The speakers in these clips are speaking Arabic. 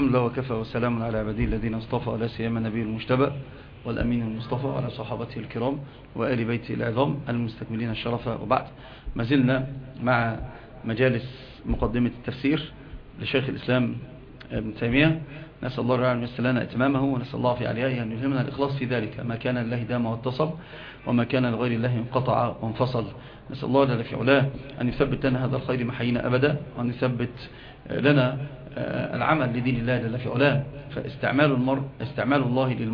الحمد لله وكفى وسلام على عباده الذين اصطفى، لا سيما النبي المجتبى والأمين المصطفى وعلى صحابته الكرام وآل بيته العظام المستكملين الشرف. وبعد، ما زلنا مع مجالس مقدمة التفسير لشيخ الإسلام ابن تيمية. نسأل الله رعا المسل لنا اتمامه، ونسأل الله في عليائه أن يلهمنا الإخلاص في ذلك، ما كان لله دام واتصل، وما كان لغير الله انقطع وانفصل. نسأل الله جل في علاه أن يثبت لنا هذا الخير محينا أبدا، وأن يثبت لنا العمل لدين الله جل في علاه. فاستعمال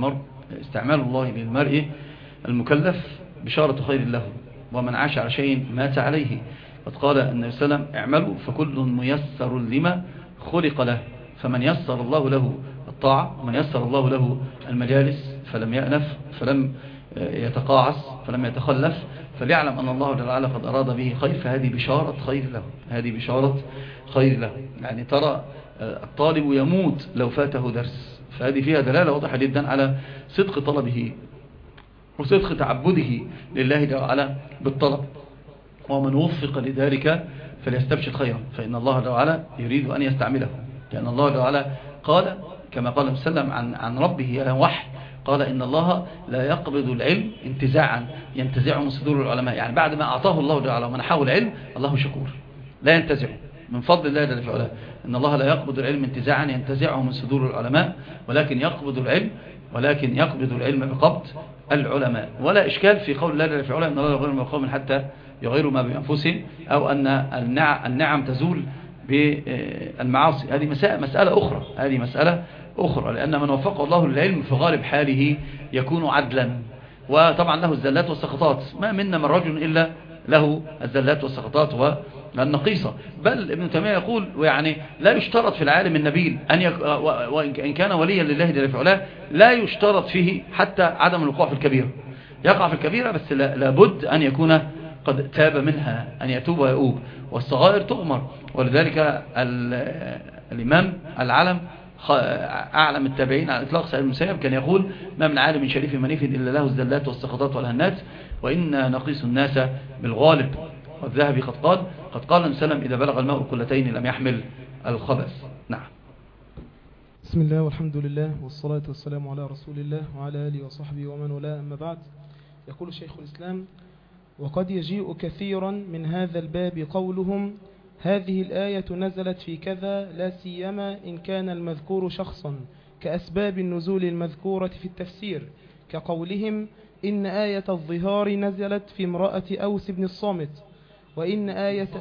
الله للمرء المكلف بشارة خير له، ومن عاش على شيء مات عليه. قد قال النبي صلى الله عليه وسلم: اعملوا فكل ميسر لما خلق له. فمن يسر الله له الطاعة، ومن يسر الله له المجالس فلم يأنف، فلم يتقاعس، فلم يتخلف، فليعلم أن الله جل وعلا قد أراد به خير، فهذه بشارة خير له، هذه بشارة خير له. يعني ترى الطالب يموت لو فاته درس، فهذه فيها دلالة واضحة جدا على صدق طلبه وصدق تعبده لله جل وعلا بالطلب. ومن وفق لذلك فليستبشر خيرا، فإن الله جل وعلا يريد أن يستعمله، لأن الله جل وعلا قال كما قال وسلم عن ربه وحي، قال: إن الله لا يقبض العلم انتزاعا ينتزعه من صدور العلماء. يعني بعد ما أعطاه الله جل وعلا ومنحه العلم، الله شكور لا ينتزعه من فضل الله جل وعلا. إن الله لا يقبض العلم انتزاعا ينتزعه من صدور العلماء، ولكن يقبض العلم بقبض العلماء. ولا إشكال في قول الله جل وعلا: إن الله لا يغير ما بقوم حتى يغيروا ما بأنفسهم، أو أن النعم تزول بالمعاصي. هذه مسألة أخرى، لأن من وفقه الله للعلم في غالب حاله يكون عدلا، وطبعا له الزلات والسقطات. ما منا من رجل إلا له الزلات والسقطات والنقيصة. بل ابن تيمية يقول: يعني لا يشترط في العالم النبيل وإن كان وليا لله جل وعلا، لا يشترط فيه حتى عدم الوقوع في الكبيرة. يقع في الكبيرة بس لابد أن يكون قد تاب منها، أن يتوب ويؤوب، والصغائر تغمر. ولذلك الإمام العلم أعلم التابعين على إطلاق سعيد المسيب كان يقول: ما من عالم شريف منيف إلا له الزلات والسقطات والهنات، وإن نقيس الناس بالغالب. والذهبي قد قال النبي صلى الله عليه وسلم: إذا بلغ الماء كلتين لم يحمل الخبث. نعم. بسم الله والحمد لله والصلاة والسلام على رسول الله وعلى آله وصحبه ومن والاه، أما بعد. يقول شيخ الإسلام: وقد يجيء كثيرا من هذا الباب قولهم: هذه الآية نزلت في كذا، لا سيما إن كان المذكور شخصا، كأسباب النزول المذكورة في التفسير، كقولهم: إن آية الظهار نزلت في امرأة أوس بن الصامت، وإن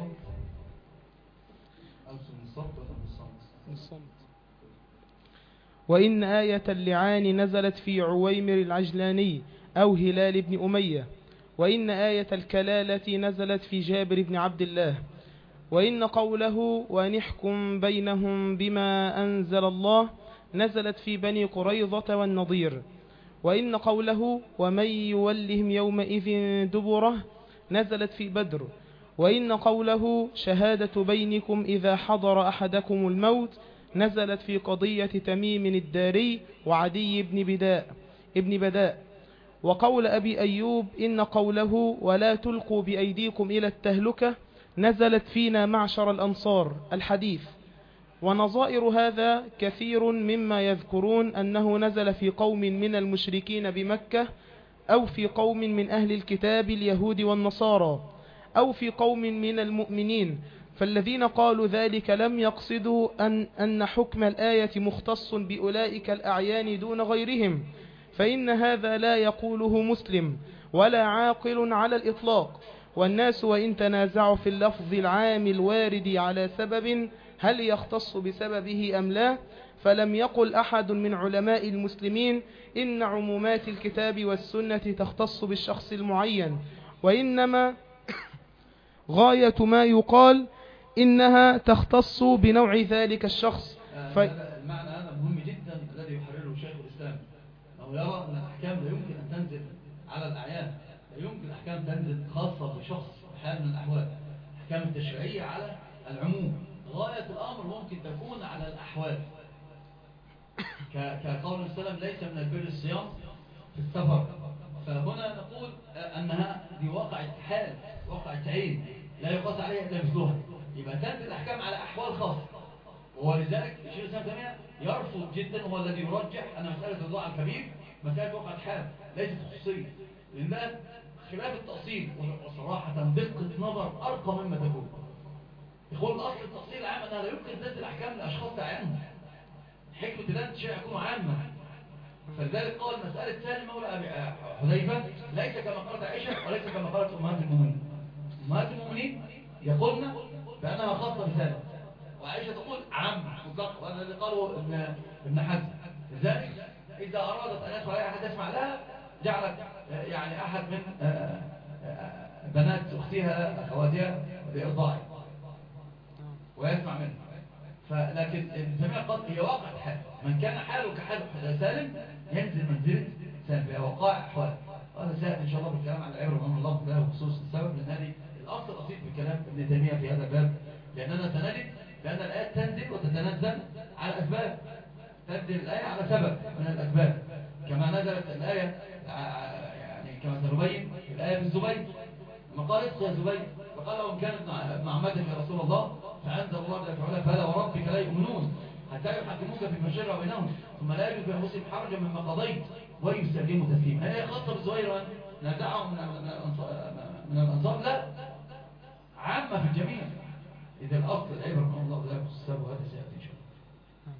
آية اللعان نزلت في عويمر العجلاني أو هلال بن أمية، وإن آية الكلالة نزلت في جابر بن عبد الله، وإن قوله: ونحكم بينهم بما أنزل الله نزلت في بني قريظة والنضير، وإن قوله: ومن يولهم يومئذ دبره نزلت في بدر، وإن قوله: شهادة بينكم إذا حضر أحدكم الموت نزلت في قضية تميم الداري وعدي ابن بداء، وقول أبي أيوب: إن قوله: ولا تلقوا بأيديكم إلى التهلكة نزلت فينا معشر الأنصار الحديث. ونظائر هذا كثير مما يذكرون أنه نزل في قوم من المشركين بمكة، أو في قوم من أهل الكتاب اليهود والنصارى، أو في قوم من المؤمنين. فالذين قالوا ذلك لم يقصدوا أن حكم الآية مختص بأولئك الأعيان دون غيرهم، فإن هذا لا يقوله مسلم ولا عاقل على الإطلاق. والناس وإن تنازعوا في اللفظ العام الوارد على سبب هل يختص بسببه أم لا، فلم يقل أحد من علماء المسلمين إن عمومات الكتاب والسنة تختص بالشخص المعين، وإنما غاية ما يقال إنها تختص بنوع ذلك الشخص. المعنى هذا مهم جدا الذي يحرره شيخ الإسلام، أو يرى أن الأحكام لا يمكن أن تنزل على الأعيان، لا يمكن الأحكام تنزل خاصة بشخص حال من الأحوال. الأحكام التشريعية على العموم، غاية الأمر ممكن تكون على الأحوال، كقول السلام: ليس من البر الصيام في السفر. فهنا نقول أنها دي واقعة حال، واقعة عين لا يقاس عليها إلا مثلها. يبقى تنزل الأحكام على أحوال خاصة، ولذلك الشيخ الإسلام تيمية يرفض جدا، وهو الذي يرجح أن مسألة الرضاع الكبير مسألة وقعة حال ليست خصوصية، لأن ده خلاف التأصيل، وصراحة دقة نظر أرقى مما تكون. يقول الأصل التأصيل العام أنها لا يمكن تنزل الأحكام للأشخاص تعينهم، حكمة ذات الشيء يكون عامة. فلذلك قال مسألة سالم مولى حذيفة ليس كما قالت عائشة وليس كما قالت أمهات المؤمنين. أمهات المؤمنين يقولن بأنها خاصة بسالم، وعائشة تقول عام مطلق، وهذا الذي قاله ابن حزم. لذلك إذا أرادت أن يدخل عليها أحد يسمع لها جعلت يعني أحد من بنات أختها أخواتها بإرضاعها ويسمع منها. لكن ابن تيمية قال هي واقع حال، من كان حاله كحال سالم ينزل منزلة سالم، هي وقائع أحوال. وهذا سهل إن شاء الله بالكلام عن العبرة من الله له بخصوص السبب، لأن هذه الأصل الأصيل في كلام ابن تيمية في هذا الباب، لأننا سنجد بأن الآيات تنزل وتتنزل على أسباب، تنزل الآية على سبب من الأسباب، كما نزلت الآية يعني كما سنبين الآية في الزبير لما قال اسقي يا زبير، فقال له إن كان ابن عمتك يا رسول الله، فأنزل الله جل وعلا فلا وربك لا يؤمنون حتى يحكموك فيما شجر بينهم ثم لا يجدوا في أنفسهم حرجا مما قضيت ويسلموا تسليما. هي خاصة بالزبير وأن نزعهم من الأنصار؟ لا، عامة في الجميع. إذا الأصل العبر من الله لا يخصصه، وهذا سيأتي إن شاء الله.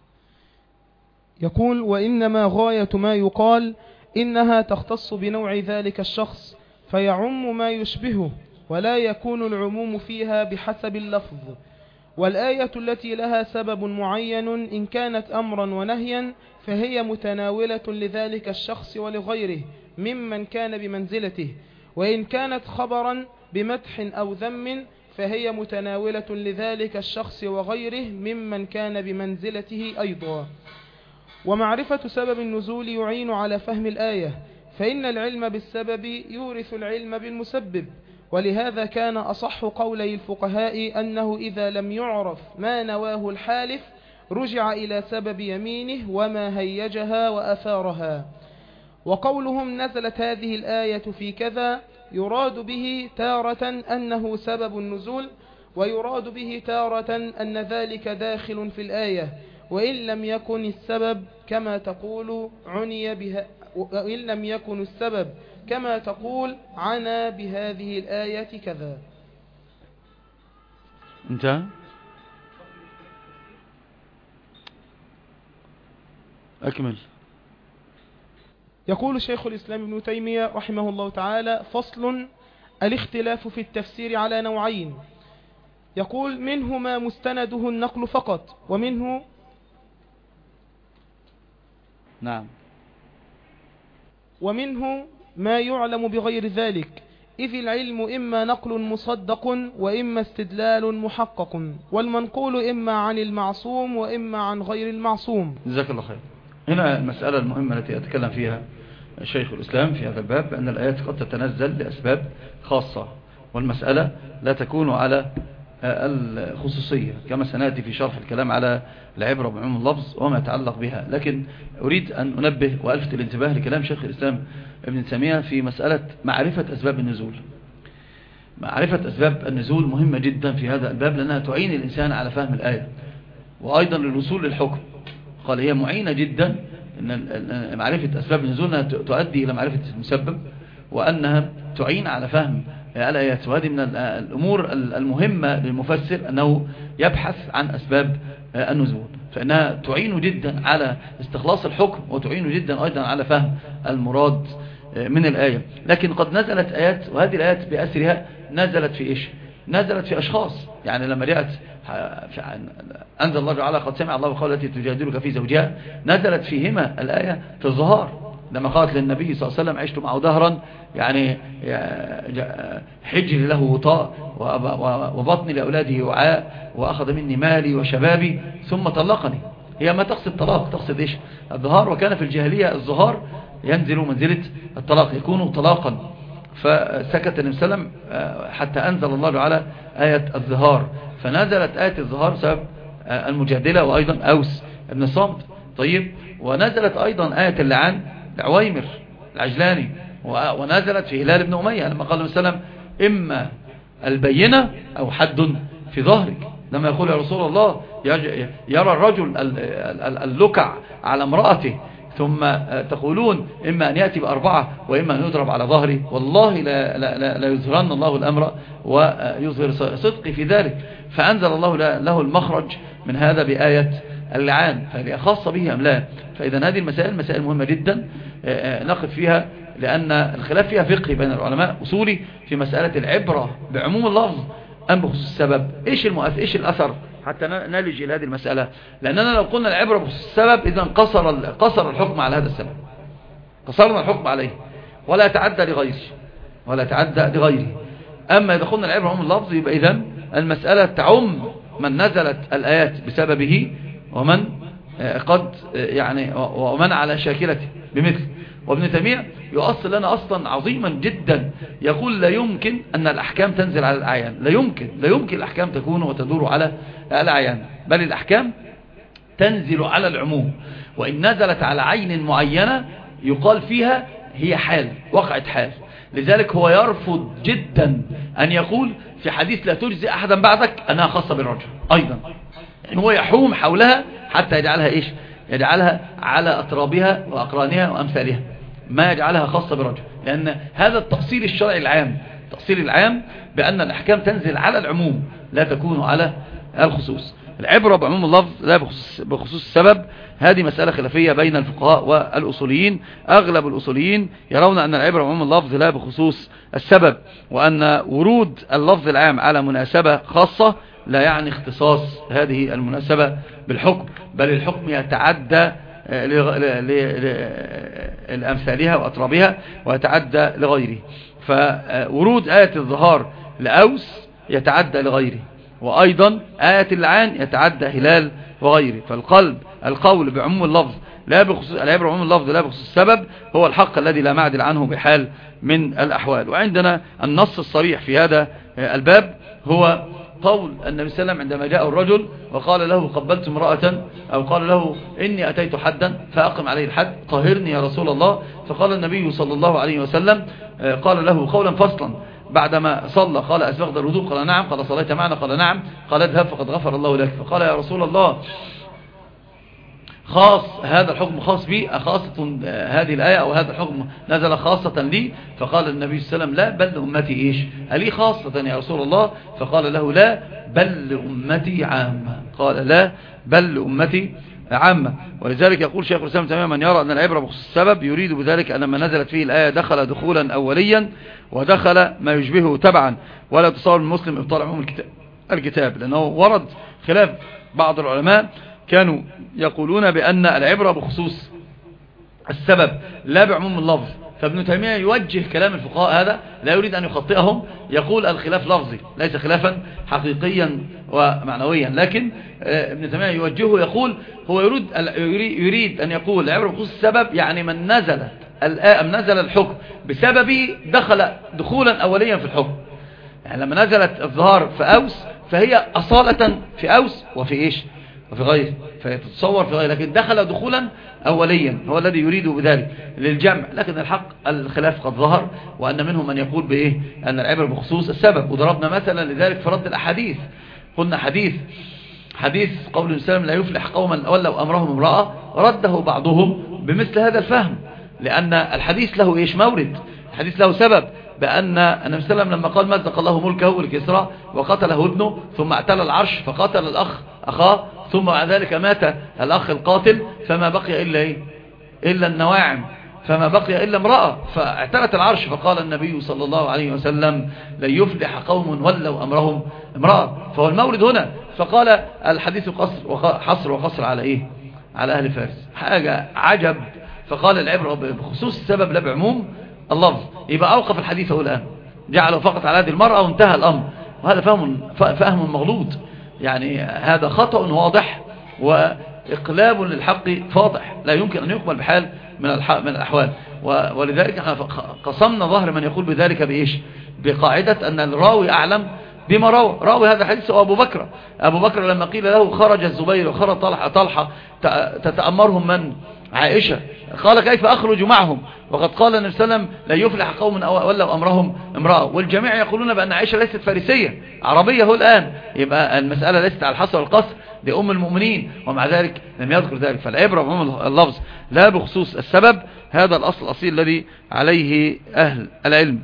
يقول وإنما غاية ما يقال إنها تختص بنوع ذلك الشخص فيعم ما يشبهه، ولا يكون العموم فيها بحسب اللفظ. والآية التي لها سبب معين إن كانت أمرا ونهيا فهي متناولة لذلك الشخص ولغيره ممن كان بمنزلته، وإن كانت خبرا بمدح أو ذم فهي متناولة لذلك الشخص وغيره ممن كان بمنزلته أيضا. ومعرفة سبب النزول يعين على فهم الآية، فإن العلم بالسبب يورث العلم بالمسبب. ولهذا كان أصح قولي الفقهاء أنه إذا لم يعرف ما نواه الحالف رجع إلى سبب يمينه وما هيجها وأثارها. وقولهم نزلت هذه الآية في كذا يراد به تارة أنه سبب النزول، ويراد به تارة أن ذلك داخل في الآية، وإن لم يكن السبب كما تقول عني بها، وإن لم يكن السبب كما تقول عنا بهذه الآية كذا. انتهى. أكمل. يقول شيخ الإسلام ابن تيمية رحمه الله تعالى: فصل: الاختلاف في التفسير على نوعين. يقول: منه ما مستنده النقل فقط، ومنه ومنه ما يعلم بغير ذلك، إذ العلم إما نقل مصدق وإما استدلال محقق، والمنقول إما عن المعصوم وإما عن غير المعصوم. جزاك الله خير. هنا المسألة المهمة التي أتكلم فيها شيخ الإسلام في هذا الباب أن الآيات قد تتنزل لأسباب خاصة، والمسألة لا تكون على الخصوصية كما سنأتي في شرح الكلام على العبرة بعموم اللفظ وما يتعلق بها. لكن أريد أن أنبه وألفت الانتباه لكلام شيخ الإسلام ابن تيمية في مسألة معرفة أسباب النزول. معرفة أسباب النزول مهمة جدا في هذا الباب، لأنها تعين الإنسان على فهم الآية وأيضا للوصول للحكم. قال هي معينة جدا أن معرفة أسباب النزول تؤدي إلى معرفة المسبب، وأنها تعين على فهم الآيات. وهذه من الأمور المهمة للمفسر أنه يبحث عن أسباب النزول، فإنها تعين جدا على استخلاص الحكم وتعين جدا أيضا على فهم المراد من الآية. لكن قد نزلت آيات، وهذه الآيات بأسرها نزلت في إيش؟ نزلت في أشخاص. يعني لما جاءت أنزل الله تعالى قد سمع الله قول التي تجادلك في زوجها، نزلت فيهما الآية في الظهار لما قالت للنبي صلى الله عليه وسلم: عشت معه دهرا، يعني حجر له وطاء وبطني لأولاده وعاء وأخذ مني مالي وشبابي ثم طلقني. هي ما تقصد طلاق، تقصد إيش؟ الظهار. وكان في الجاهلية الظهار ينزل منزلة الطلاق، يكون طلاقا. فسكت النبي صلى الله عليه وسلم حتى أنزل الله على آية الظهار، فنزلت آية الظهار سبب المجادلة وأيضا أوس ابن صامت. طيب، ونزلت أيضا آية اللعان لعويمر العجلاني، ونزلت في هلال بن أمية لما قال النبي صلى الله عليه وسلم: إما البينة أو حد في ظهرك. لما يقول يا رسول الله يرى الرجل اللكع على امرأته ثم تقولون إما أن يأتي بأربعة وإما أن يضرب على ظهره، والله لا يظهرن الله الأمر ويظهر صدقي في ذلك. فأنزل الله له المخرج من هذا بآية اللعان، فهي خاصة به أم لا؟ فإذا هذه المسائل مسائل مهمة جدا نقف فيها، لأن الخلاف فيها فقهي بين العلماء أصولي في مسألة العبرة بعموم اللفظ أم بخصوص السبب. إيش الأثر حتى نلج إلى هذه المسألة؟ لأننا لو قلنا العبرة بخصوص السبب إذن قصر الحكم على هذا السبب، قصرنا الحكم عليه ولا يتعدى لغيره. أما إذا قلنا العبرة بعموم اللفظ يبقى إذن المسألة تعم من نزلت الآيات بسببه ومن قد يعني ومن على شاكلته بمثل. وابن تيمية يؤصل لنا أصلا عظيما جدا، يقول لا يمكن أن الأحكام تنزل على الأعيان، لا يمكن الأحكام تكون وتدور على الأعيان، بل الأحكام تنزل على العموم، وإن نزلت على عين معينة يقال فيها هي حال، وقعت حال. لذلك هو يرفض جدا أن يقول في حديث لا تجزي أحدا بعدك أنها خاصة بالرجل أيضا، يعني هو يحوم حولها حتى يجعلها يجعلها على أطرابها وأقرانها وأمثالها، ما يجعلها خاصة بالرجل، لأن هذا التأصيل الشرعي العام، التأصيل العام بأن الأحكام تنزل على العموم لا تكون على الخصوص. العبرة بعموم اللفظ لا بخصوص السبب، هذه مسألة خلافية بين الفقهاء والأصوليين. أغلب الأصوليين يرون أن العبرة بعموم اللفظ لا بخصوص السبب، وأن ورود اللفظ العام على مناسبة خاصة لا يعني اختصاص هذه المناسبة بالحكم، بل الحكم يتعدى لأمثالها وأطرابها ويتعدى لغيره. فورود آية الظهار لأوس يتعدى لغيره، وأيضا آية اللعان يتعدى هلال وغيره. القول بعموم اللفظ لا بخصوص العبرة بعموم اللفظ لا بخصوص السبب هو الحق الذي لا معدل عنه بحال من الأحوال. وعندنا النص الصريح في هذا الباب هو قول النبي صلى الله عليه وسلم عندما جاء الرجل وقال له قبلت امرأة، أو قال له إني أتيت حدا فأقم عليه الحد، طهرني يا رسول الله. فقال النبي صلى الله عليه وسلم قال له قولا فصلا بعدما صلى، قال أسبغت الوضوء؟ قال نعم. قال صليت معنا؟ قال نعم. قال اذهب فقد غفر الله لك. فقال يا رسول الله خاص هذا الحكم خاص بي، خاصة هذه الآية أو هذا الحكم نزل خاصة لي؟ فقال النبي صلى الله عليه وسلم لا بل أمتي ألي خاصة يا رسول الله؟ فقال له لا بل أمتي عامة. قال لا بل أمتي عامة. ولذلك يقول شيخ الإسلام تماما من يرى أن العبرة بخصوص السبب يريد بذلك أن ما نزلت فيه الآية دخل دخولا أوليا ودخل ما يشبهه تبعا، ولا تصور المسلم إبطال عموم الكتاب، لأنه ورد خلاف بعض العلماء كانوا يقولون بأن العبرة بخصوص السبب لا بعموم اللفظ. فابن تيمية يوجه كلام الفقهاء هذا، لا يريد أن يخطئهم، يقول الخلاف لفظي ليس خلافا حقيقيا ومعنويا، لكن ابن تيمية يوجهه يقول هو يريد أن يقول العبرة بخصوص السبب يعني من نزل الحكم بسببه دخل دخولا أوليا في الحكم. يعني لما نزلت الظهار في أوس فهي أصالة في أوس وفي وفي غير، فيتصور في غير، لكن دخل دخولا أوليا هو الذي يريد بذلك للجمع. لكن الحق الخلاف قد ظهر، وأن منهم من يقول أن العبرة بخصوص السبب. وضربنا مثلا لذلك في رد الأحاديث، قلنا حديث قول الإسلام لا يفلح قوما ولوا أمرهم امرأة، رده بعضهم بمثل هذا الفهم، لأن الحديث له مورد، الحديث له سبب، بأن النبي صلى الله عليه وسلم لما قال مزق الله ملكه لكسرى وقتله ابنه ثم اعتلى العرش فقتل الأخ أخاه ثم بعد ذلك مات الأخ القاتل فما بقي إلا النواعم، فما بقي إلا امرأة فاعتلت العرش. فقال النبي صلى الله عليه وسلم لن يفلح قوم ولوا أمرهم امرأة، فهو المورد هنا. فقال الحديث حصر وقصر على على أهل فارس، حاجة عجب. فقال العبرة بخصوص السبب لا بعموم اللفظ، يبقى أوقف الحديث الآن، جعله فقط على هذه المرأة وانتهى الأمر. وهذا فهم مغلوط، يعني هذا خطأ واضح وإقلاب للحق فاضح لا يمكن أن يقبل بحال من الأحوال. ولذلك قسمنا ظهر من يقول بذلك بقاعدة أن الراوي أعلم بما راوي هذا الحديث أبو بكر لما قيل له خرج الزبير وخرج طلحة تتأمرهم من؟ عائشة. قال كيف أخرج معهم وقد قال النبي صلى الله عليه وسلم لا يفلح قوم ولوا أمرهم امرأة، والجميع يقولون بأن عائشة ليست فارسية عربية هو الآن، يبقى المسألة ليست على الحصر والقصر، دي أم المؤمنين، ومع ذلك لم يذكر ذلك. فالعبرة بعموم اللفظ لا بخصوص السبب، هذا الأصل الأصيل الذي عليه أهل العلم.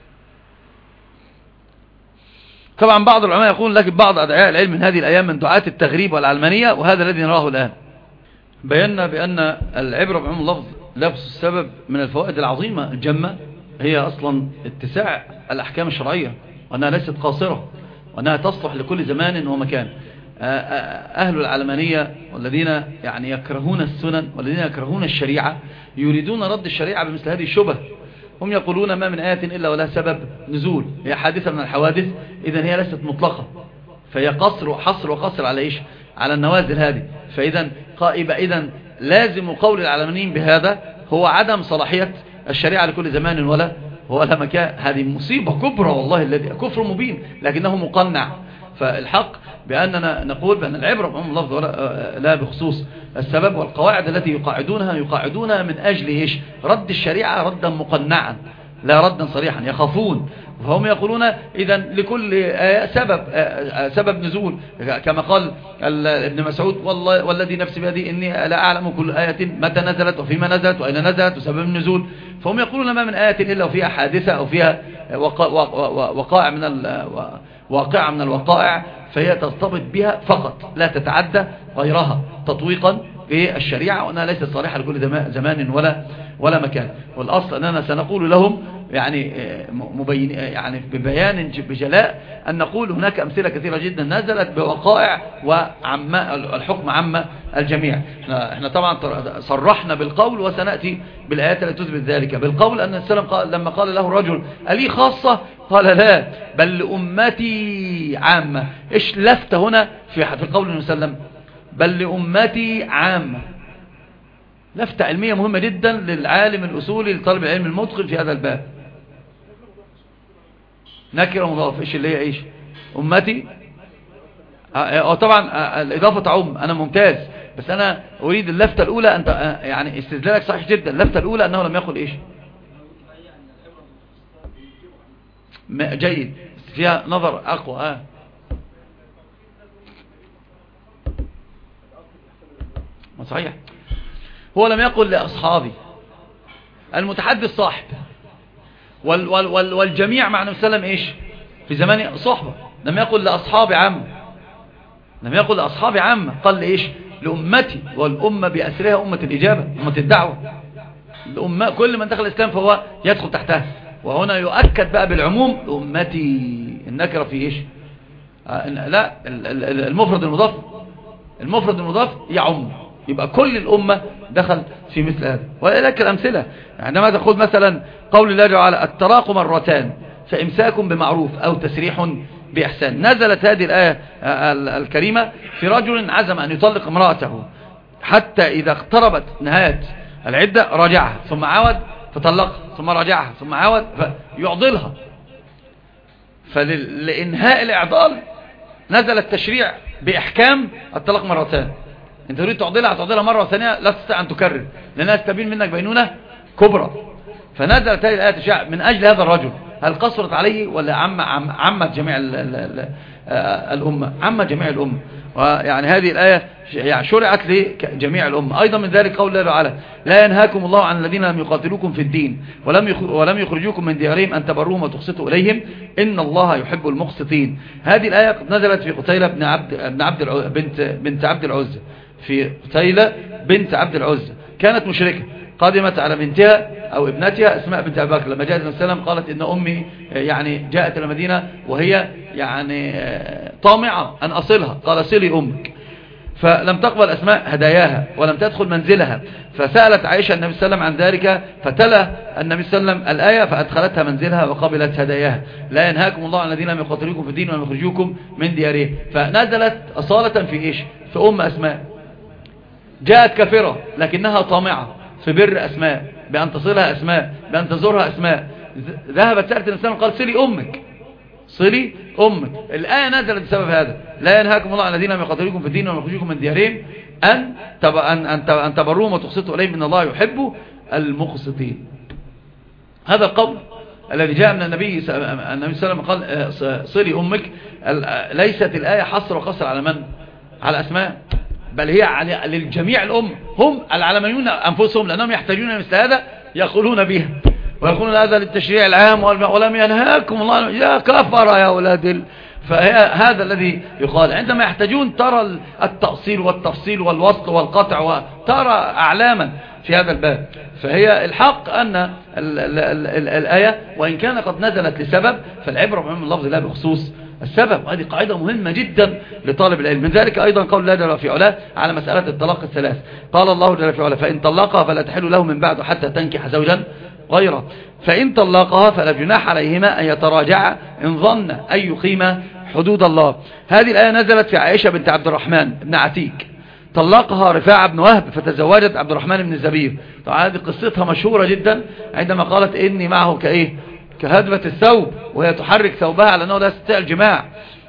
طبعا بعض العلماء يقول، لكن بعض أدعياء العلم من هذه الأيام من دعاة التغريب والعلمانية، وهذا الذي نراه الآن. بينا بأن العبرة بعموم اللفظ لا بخصوص السبب من الفوائد العظيمة الجمة، هي أصلا اتساع الأحكام الشرعية، وأنها ليست قاصرة، وأنها تصلح لكل زمان ومكان. أهل العلمانية والذين يعني يكرهون السنن والذين يكرهون الشريعة يريدون رد الشريعة بمثل هذه الشبه. هم يقولون ما من آية إلا ولا سبب نزول، هي حادثة من الحوادث، إذن هي ليست مطلقة، فهي قصر وحصر وقصر على إيش؟ على النوازل هذه. فإذن لازم قول العلمانيين بهذا هو عدم صلاحية الشريعة لكل زمان ولا مكان. هذه مصيبة كبرى والله، الذي كفر مبين لكنه مقنع. فالحق بأننا نقول بأن العبرة بعموم اللفظ لا بخصوص السبب، والقواعد التي يقاعدونها من أجل إيش؟ رد الشريعة ردا مقنعا لا ردا صريحا، يخافون. فهم يقولون إذن لكل سبب نزول، كما قال ابن مسعود والذي نفسي بيده إني لا أعلم كل آية متى نزلت وفيما نزلت وأين نزلت وسبب النزول. فهم يقولون ما من آية إلا وفيها حادثة أو فيها واقع من الوقائع، فهي ترتبط بها فقط لا تتعدى غيرها تطويقا في الشريعة، وأنها ليست صالحة لكل زمان ولا مكان. والأصل أننا سنقول لهم يعني مبين يعني ببيان بجلاء أن نقول هناك أمثلة كثيرة جدا نزلت بوقائع والحكم عم الجميع. احنا طبعا صرحنا بالقول، وسنأتي بالآيات التي تثبت ذلك. بالقول أن السلام لما قال له الرجل ألي خاصة؟ قال لا بل لأمتي عامة. إيش لفت هنا في قول النبي صلى الله عليه وسلم؟ بل لأمتي عامة، لفتة علمية مهمة جدا للعالم الأصولي لطالب العلم المتقن في هذا الباب. نكرة مضاف، إيش اللي هي إيش؟ أمتي. طبعا الإضافة تعم، أنا ممتاز، بس أنا أريد اللفتة الأولى. أنت يعني استدلالك صحيح جدا. اللفتة الأولى أنه لم يقل إيش؟ جيد، فيها نظر أقوى. ما صحيح، هو لم يقل لأصحابي، المتحدث صاحب، والجميع مع النبي صلى الله عليه وسلم إيش؟ في زمان صحبة. لم يقل لأصحابي عامة، لم يقل لأصحابي عامة، قال لإيش؟ لأمتي، والأمة بأسرها أمة الإجابة، أمة الدعوة. الأمة كل من دخل الإسلام فهو يدخل تحتها. وهنا يؤكد بقى بالعموم أمتي، النكرة في إيش؟ لا، المفرد المضاف يعم، يبقى كل الأمة دخل في مثل هذا. ولذلك الأمثلة عندما تقول مثلا قول الله تعالى الطلاق مرتان فإمساك بمعروف أو تسريح بإحسان. نزلت هذه الآية الكريمة في رجل عزم أن يطلق امرأته حتى إذا اقتربت نهاية العدة رجعها، ثم عاود فطلقها، ثم رجعها، ثم عاود فيعضلها. فلإنهاء الإعضال نزل التشريع بإحكام الطلاق مرتان. انت تريد تعضلها مرة ثانية لا تستطيع أن تكرر، لأنها تستبين منك بينونة كبرى. فنزلت هذه الآية تشريع من أجل هذا الرجل. هل قصرت عليه ولا عمت جميع الأمة؟ عمت جميع الأمة. ويعني هذه الآية يعني شرعت لجميع الأمة. أيضا من ذلك قول الله تعالى لا ينهاكم الله عن الذين لم يقاتلوكم في الدين ولم يخرجوكم من ديارهم أن تبروهم وتقسطوا إليهم إن الله يحب المقسطين. هذه الآية قد نزلت في قتيلة بنت عبد العزة. في قتيلة بنت عبد العزة كانت مشركة، قدمت على بنتها أو ابنتها أسماء بنت أبي بكر. لما جاءت النبي صلى الله عليه وسلم قالت إن أمي يعني جاءت إلى المدينة وهي يعني طامعة أن أصلها. قال صلي أمك. فلم تقبل أسماء هداياها ولم تدخل منزلها، فسألت عائشة النبي صلى الله عليه وسلم عن ذلك، فتلا النبي صلى الله عليه وسلم الآية فأدخلتها منزلها وقبلت هداياها. لا ينهاكم الله عن الذين لم يقاتلوكم في الدين ولم يخرجوكم من ديارهم. فنزلت أصالة في إيش؟ في أم أسماء. جاءت كافرة لكنها طامعة في بر أسماء، بأن تصلها أسماء، بأن تزورها أسماء. ذهبت سألت الإنسان قال سلي أمك، صلي أمك. الآية نزلت بسبب هذا. لا ينهاكم الله عن الذين لم يقاتلوكم في الدين ولم يخرجوكم من ديارهم أن تبروهم وتقسطوا إليهم إن الله يحب المقسطين. هذا القول الذي جاء من النبي صلى الله عليه وسلم قال صلي أمك، ليست الآية حصر وقصر على من؟ على أسماء، بل هي للجميع الأم، هم العلمانيون أنفسهم لأنهم يحتاجون مثل هذا يقولون بها ويقولون هذا للتشريع العام ولم ينهاكم الله يا كفر يا أولاد فهذا الذي يقال. عندما يحتاجون ترى التأصيل والتفصيل والوصل والقطع وترى أعلاما في هذا الباب. فهي الحق أن الآية وإن كان قد نزلت لسبب فالعبرة بعموم اللفظ لا بخصوص السبب، وهذه قاعدة مهمة جدا لطالب العلم. من ذلك أيضا قول الله جل في علاه على مسألة الطلاق الثلاث، قال الله جل في علاه فإن طلقها فلا تحل له من بعد حتى تنكح زوجا غيره، فإن طلقها فلا جناح عليهما أن يتراجعا إن ظن أن يقيما حدود الله. هذه الآية نزلت في عائشة بنت عبد الرحمن بن عتيك، طلقها رفاعة بن وهب فتزوجت عبد الرحمن بن الزبير. طبعا هذه قصتها مشهورة جدا عندما قالت إني معه كهدبة الثوب، وهي تحرك ثوبها على أنه لا يستطيع الجماع.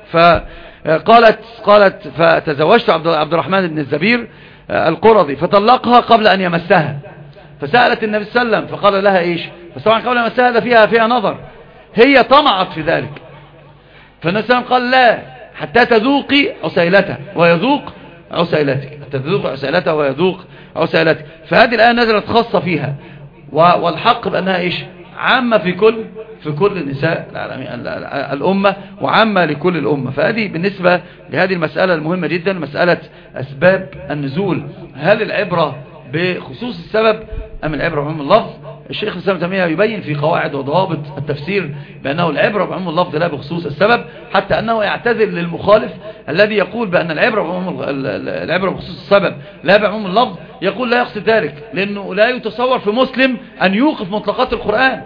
قالت فتزوجت عبد الرحمن بن الزبير القرظي فطلقها قبل أن يمسها، فسألت النبي صلى الله عليه وسلم فقال لها إيش؟ فطبعا قبل أن يمسها هذا فيها نظر، هي طمعت في ذلك، فالنبي صلى الله عليه وسلم قال لا حتى تذوقي عسيلته ويذوق عسيلتك، حتى تذوق عسيلته ويذوق عسيلتك. فهذه الآية نزلت خاصة فيها، والحق بأنها إيش؟ عامة في كل نساء الأمة وعامة لكل الأمة. فهذه بالنسبة لهذه المسألة المهمة جدا، مسألة أسباب النزول، هل العبرة بخصوص السبب أم العبرة بعموم اللفظ؟ الشيخ الإسلام ابن تيمية يبين في قواعد وضوابط التفسير بأنه العبرة بعموم اللفظ لا بخصوص السبب، حتى أنه يعتذر للمخالف الذي يقول بأن العبرة بخصوص السبب لا بعموم اللفظ، يقول لا يقصد ذلك، لأنه لا يتصور في مسلم أن يوقف مطلقات القرآن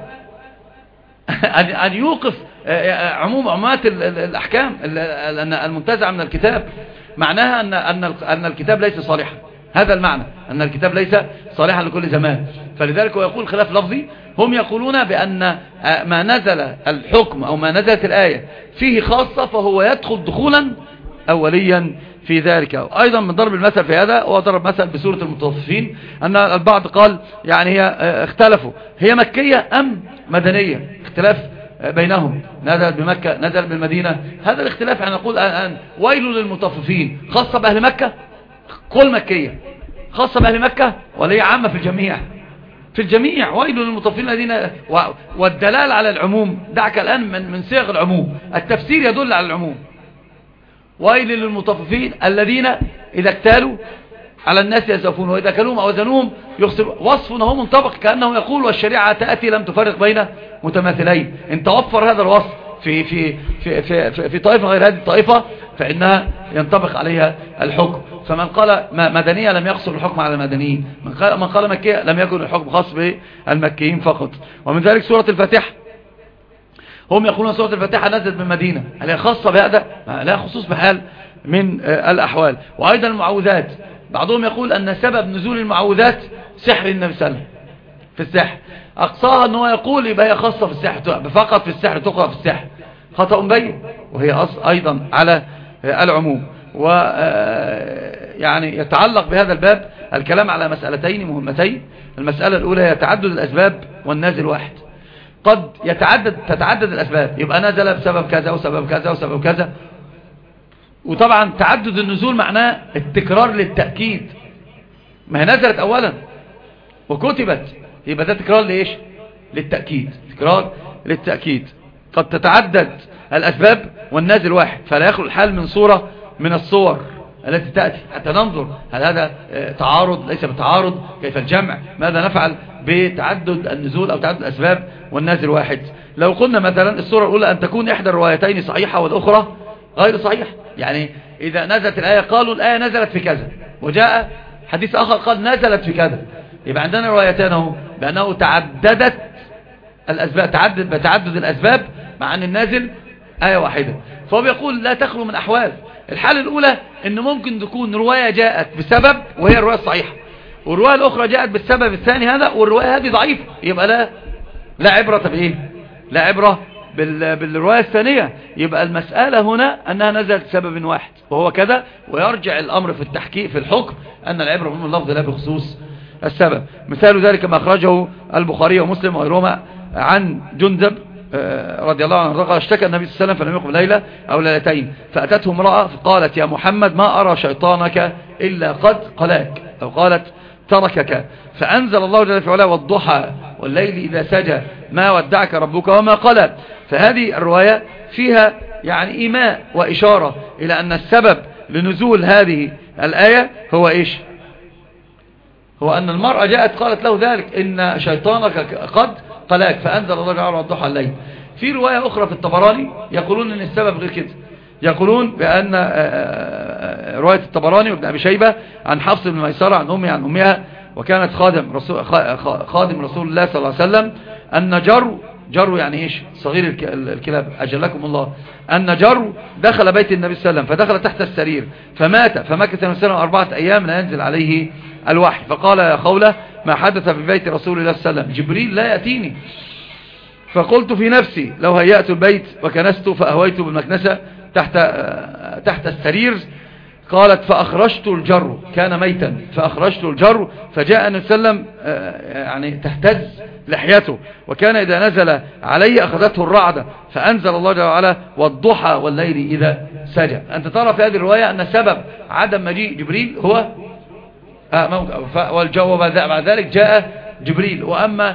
أن يوقف عمومات الأحكام المنتزعة من الكتاب. معناها أن الكتاب ليس صالحا، هذا المعنى، أن الكتاب ليس صالحا لكل زمان. فلذلك هو يقول خلاف لفظي، هم يقولون بأن ما نزل الحكم أو ما نزلت الآية فيه خاصة فهو يدخل دخولا أوليا في ذلك. أيضا من ضرب المثل في هذا هو ضرب مثل بسورة المطففين، أن البعض قال يعني هي اختلفوا هي مكية أم مدنية، اختلاف بينهم، نزل بمكة نزل بالمدينة، هذا الاختلاف. يعني نقول الآن ويل للمطففين خاصة بأهل مكة، كل مكية خاصة بأهل مكة ولا هي عامة في الجميع؟ في الجميع. ويل للمطففين الذين والدلال على العموم، دعك الآن من صيغ العموم، التفسير يدل على العموم. ويل للمطففين الذين إذا اكتالوا على الناس يسوفون وإذا كلوهم أو وزنوهم يخسرون. وصفنا هو منطبق كأنه يقول والشريعة تأتي لم تفرق بين متماثلين. إن توفر هذا الوصف في طائفة غير هذه الطائفة فإنها ينطبق عليها الحكم. فمن قال مدنية لم يقصر الحكم على المدنيين، من قال مكية لم يكن الحكم خاص بالمكيين فقط. ومن ذلك سورة الفاتحة، هم يقولون سورة الفاتحة نزلت من مدينة، هل هي خاصة بهذا؟ لا خصوص بحال من الأحوال. وأيضا المعوذات، بعضهم يقول أن سبب نزول المعوذات سحر النبي صلى الله عليه وسلم في السحر، أقصاها أنه يقول يبقى هي خاصة في السحر فقط، في السحر تقرأ في السحر، خطأ بين، وهي أيضا على العموم. ويعني يتعلق بهذا الباب الكلام على مسألتين مهمتين. المسألة الأولى هي تعدد الأسباب والنازل واحد. قد تتعدد الأسباب، يبقى نزل بسبب كذا وسبب كذا وسبب كذا. وطبعا تعدد النزول معناه التكرار للتأكيد، ما هي نزلت أولا وكتبت، يبقى ده تكرار لإيش؟ للتأكيد، تكرار للتأكيد. قد تتعدد الأسباب والنازل واحد، فلا يخلو الحال من صورة من الصور التي تأتي حتى ننظر هل هذا تعارض ليس بتعارض، كيف الجمع، ماذا نفعل بتعدد النزول أو تعدد الأسباب والنازل واحد. لو قلنا مثلا الصورة الأولى أن تكون إحدى الروايتين صحيحة والأخرى غير صحيحة، يعني إذا نزلت الآية قالوا الآية نزلت في كذا، وجاء حديث آخر قال نزلت في كذا، يبقى عندنا روايتان اهو بأنه تعددت الأسباب، تعدد الأسباب مع أن النازل آية واحدة. فهو بيقول لا تخلو من أحوال. الحالة الأولى أن ممكن تكون رواية جاءت بسبب وهي الرواية الصحيحة، والرواية الأخرى جاءت بالسبب الثاني هذا والرواية هذه ضعيفة، يبقى لا عبرة بإيه؟ لا عبرة بالرواية الثانية، يبقى المسألة هنا أنها نزلت سبب واحد وهو كذا، ويرجع الأمر في التحقيق في الحكم أن العبرة من اللفظ لا بخصوص السبب. مثال ذلك ما أخرجه البخاري ومسلم وغيرهما عن جندب رضي الله عنه قال اشتكى النبي صلى الله عليه وسلم فلم يقم ليلة أو ليلتين، فأتته امرأة فقالت يا محمد ما أرى شيطانك إلا قد قلاك، أو قالت تركك، فأنزل الله جل في علاه والضحى والليل إذا سجى ما ودعك ربك وما قلى. فهذه الرواية فيها يعني إيماء وإشارة إلى أن السبب لنزول هذه الآية هو إيش؟ هو أن المرأة جاءت قالت له ذلك إن شيطانك قد قلاك، فأنزل الله جل والضحى الليل. في رواية أخرى في الطبراني يقولون أن السبب غير كده، يقولون بأن رواية الطبراني وابن أبي شيبة عن حفص بن ميسرة عن أمي عن أمها وكانت خادم رسول الله صلى الله عليه وسلم أن جرو يعني إيش؟ صغير الكلاب أجلكم الله، أن جرو دخل بيت النبي صلى الله عليه وسلم فدخل تحت السرير فمات، فمكث النبي صلى الله عليه وسلم 4 أيام لا ينزل عليه الوحي، فقال يا خولة ما حدث في بيت رسول الله صلى الله عليه وسلم؟ جبريل لا يأتيني. فقلت في نفسي لو هيأت البيت وكنست فأهويت بالمكنسة تحت السرير. قالت فأخرجت الجر، كان ميتا فأخرجت الجر، فجاء النبي صلى الله عليه وسلم يعني تهتز لحيته، وكان إذا نزل عليه أخذته الرعدة، فأنزل الله جل وعلا والضحى والليل إذا سجى. أنت ترى في هذه الرواية أن سبب عدم مجيء جبريل هو بعد ذلك جاء جبريل، وأما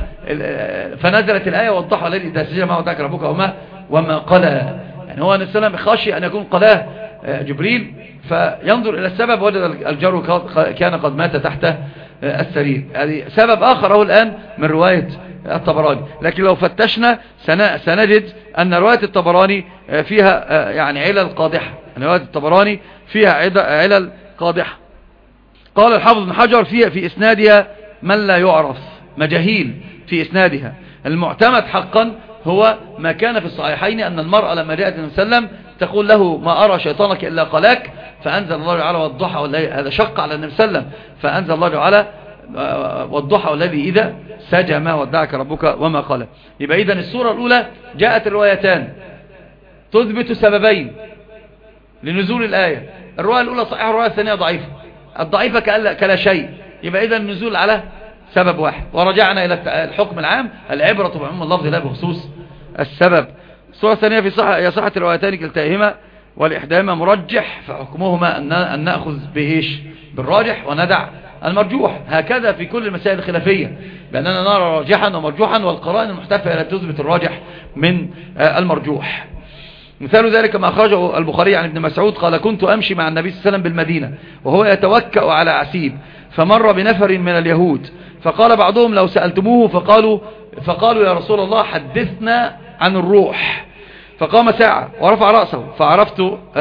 فنزلت الآية والضحى والليل إذا سجى ما ودعك ربك وما قلى. يعني هو النبي صلى الله عليه وسلم خشي أن يكون قلاه جبريل، فينظر إلى السبب وجد الجر كان قد مات تحت السرير. هذه سبب آخر هو الآن من رواية الطبراني. لكن لو فتشنا سنجد أن رواية الطبراني فيها يعني علل قادحة، يعني رواية الطبراني فيها علل قادحة. قال الحافظ بن حجر فيها في إسنادها من لا يعرف، مجاهيل في إسنادها. المعتمد حقا هو ما كان في الصحيحين أن المرأة لما جاءت النبي صلى الله عليه وسلم تقول له ما أرى شيطانك إلا قلاك، فأنزل الله تعالى والضحى والليل، هذا شق على النبي صلى الله عليه وسلم، فأنزل الله تعالى والضحى والليل إذا سجى ما ودعك ربك وما قلى. يبقى إذن السورة الأولى جاءت الروايتان تثبت سببين لنزول الآية، الرواية الأولى صحيحة والرواية الثانية ضعيفة، الضعيفة كلا شيء، يبقى إذن النزول على سبب واحد. ورجعنا إلى الحكم العام، العبرة بعموم اللفظ لا بخصوص السبب. الصورة الثانية في صحة الروايتان كلتاهما والإحداهما مرجح، فحكمهما أن نأخذ بإيش؟ بالراجح وندع المرجوح. هكذا في كل المسائل الخلافية، بأننا نرى راجحا ومرجوحا، والقرائن المحتفة لا تثبت الراجح من المرجوح. مثال ذلك ما أخرجه البخاري عن ابن مسعود قال كنت أمشي مع النبي صلى الله عليه وسلم بالمدينة وهو يتوكأ على عسيب، فمر بنفر من اليهود، فقال بعضهم لو سألتموه فقالوا يا رسول الله حدثنا عن الروح، فقام ساعة ورفع رأسه فعرفت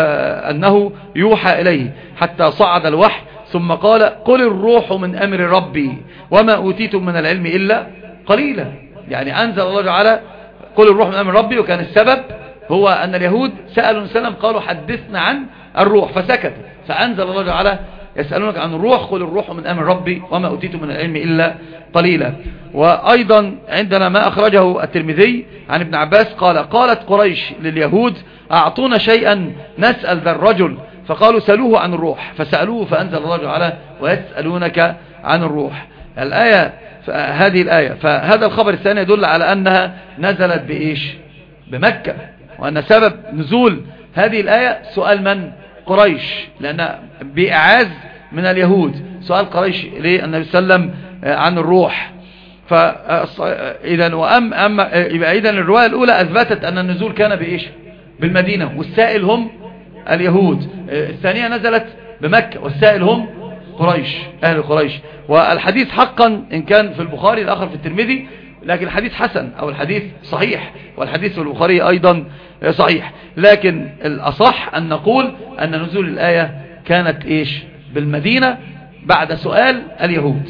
أنه يوحى إليه حتى صعد الوحي، ثم قال قل الروح من أمر ربي وما أوتيتم من العلم إلا قليلا. يعني أنزل الله تعالى قل الروح من أمر ربي، وكان السبب هو أن اليهود سألوا النبي صلى الله عليه وسلم قالوا حدثنا عن الروح فسكت، فأنزل الله تعالى يسألونك عن الروح قل الروح من أمر ربي وما أوتيتم من العلم إلا قليلا. وأيضا عندنا ما أخرجه الترمذي عن ابن عباس قالت قريش لليهود أعطونا شيئا نسأل ذا الرجل، فقالوا سألوه عن الروح، فسألوه فأنزل الله تعالى ويسألونك عن الروح. هذه الآية، فهذا الخبر الثاني يدل على أنها نزلت بإيش؟ بمكة، وأن سبب نزول هذه الآية سؤال من؟ قريش، لأن بإعاز من اليهود سؤال قريش للنبي صلى الله عليه وسلم عن الروح. يبقى إذن الرواية الأولى أثبتت أن النزول كان بإيش؟ بالمدينة، والسائل هم اليهود. الثانية نزلت بمكة والسائل هم قريش، أهل قريش. والحديث حقا إن كان في البخاري الآخر في الترمذي، لكن الحديث حسن أو الحديث صحيح، والحديث في البخاري أيضا صحيح. لكن الأصح أن نقول أن نزول الآية كانت إيش؟ بالمدينة بعد سؤال اليهود.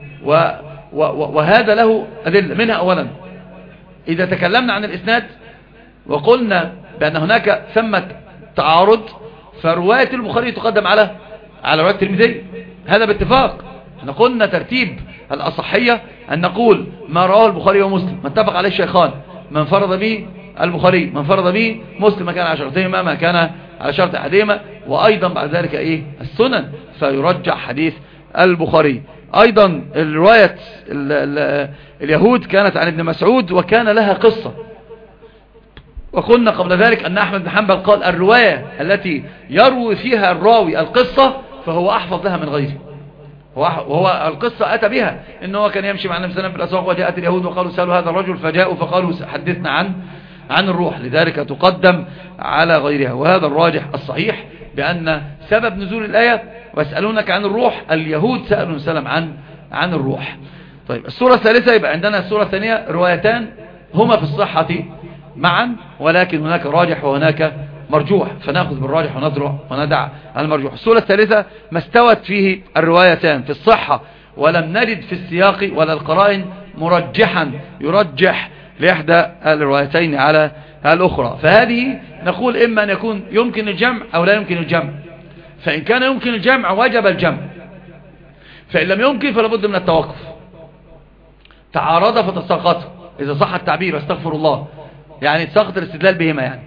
وهذا له أدلة، منها أولا إذا تكلمنا عن الإسناد وقلنا بأن هناك ثمة تعارض، فرواية البخاري تقدم على رواية الترمذي، هذا باتفاق. احنا قلنا ترتيب الأصحية أن نقول ما رواه البخاري ومسلم ما اتفق عليه الشيخان، من فرض به البخاري، من فرض به مسلم ما كان على شرطهما ما كان على شرط أحدهما، وأيضا بعد ذلك السنن، فيرجح حديث البخاري. أيضا الرواية اليهود كانت عن ابن مسعود وكان لها قصة، وقلنا قبل ذلك أن أحمد بن حنبل قال الرواية التي يروي فيها الراوي القصة فهو أحفظ لها من غيره، وهو القصة أتى بها إنه كان يمشي مع النبي صلى الله عليه وسلم في الأسواق وجاءت اليهود وقالوا سألوا هذا الرجل، فجاءوا فقالوا حدثنا عن الروح، لذلك تقدم على غيرها. وهذا الراجح الصحيح بأن سبب نزول الآية ويسألونك عن الروح، اليهود سألوا سلم عن الروح. طيب السورة الثالثة، يبقى عندنا السورة الثانية روايتان هما في الصحة معا، ولكن هناك راجح وهناك مرجوح، فنأخذ بالراجح وندع المرجوح. السورة الثالثة ما استوت فيه الروايتان في الصحة، ولم نجد في السياق ولا القرائن مرجحا يرجح لإحدى الروايتين على الأخرى، فهذه نقول إما أن يكون يمكن الجمع أو لا يمكن الجمع، فإن كان يمكن الجمع وجب الجمع، فإن لم يمكن فلابد من التوقف. تعارض فتساقط، إذا صح التعبير استغفر الله، يعني تساقط الاستدلال بهما يعني.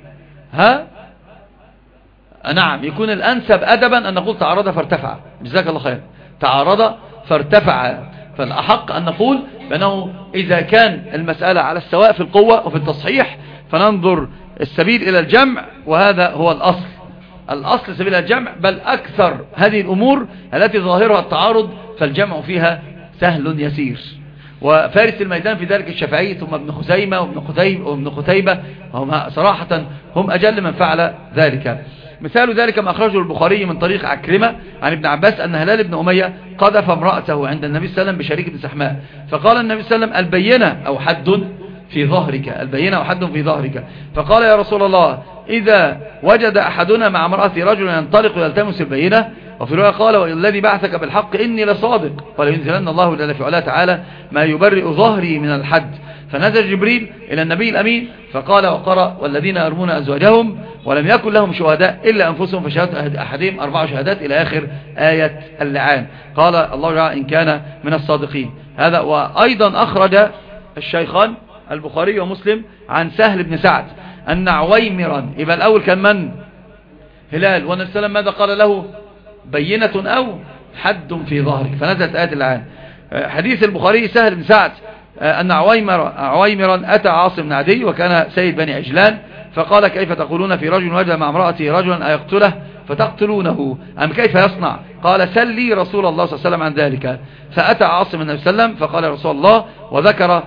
نعم، يكون الأنسب أدبا أن نقول تعارض فارتفع، جزاك الله خير، تعارض فارتفع، فالأحق أن نقول بأنه إذا كان المسألة على السواء في القوة وفي التصحيح فننظر السبيل إلى الجمع، وهذا هو الأصل سبيل الجمع، بل أكثر هذه الأمور التي ظاهرها التعارض فالجمع فيها سهل يسير. وفارس الميدان في ذلك الشافعي ثم ابن خزيمة وابن قتيبة، هم صراحة هم أجل من فعل ذلك. مثال ذلك ما أخرجه البخاري من طريق عكرمة عن ابن عباس أن هلال بن أمية قذف امرأته عند النبي صلى الله عليه وسلم بشريك بن سحماء، فقال النبي صلى الله عليه وسلم البينة أو حد في ظهرك، البينة أو حد في ظهرك. فقال يا رسول الله إذا وجد أحدنا مع امرأته رجلا ينطلق يلتمس البينة، وفي رواية قال والذي بعثك بالحق إني لصادق، قال ينزلن الله جل في علاه تعالى ما يبرئ ظهري من الحد. فنزل جبريل إلى النبي الأمين فقال وقرأ والذين يرمون أزواجهم ولم يكن لهم شهداء إلا أنفسهم فشهادة أحدهم 4 شهادات إلى آخر آية اللعان. قال الله تعالى إن كان من الصادقين. هذا. وأيضا أخرج الشيخان البخاري ومسلم عن سهل بن سعد أن عويمرا، يبقى الأول كان من؟ هلال، والنبي صلى الله عليه وسلم ماذا قال له؟ بينة أو حد في ظهرك، فنزلت آية اللعان. حديث البخاري سهل بن سعد أن عويمرا أتى عاصم بن عدي وكان سيد بني عجلان، فقال كيف تقولون في رجل وجد مع امرأته رجلا أيقتله فتقتلونه أم كيف يصنع؟ قال سلي رسول الله صلى الله عليه وسلم عن ذلك. فأتى عاصم النبي صلى الله عليه وسلم فقال يا رسول الله، وذكر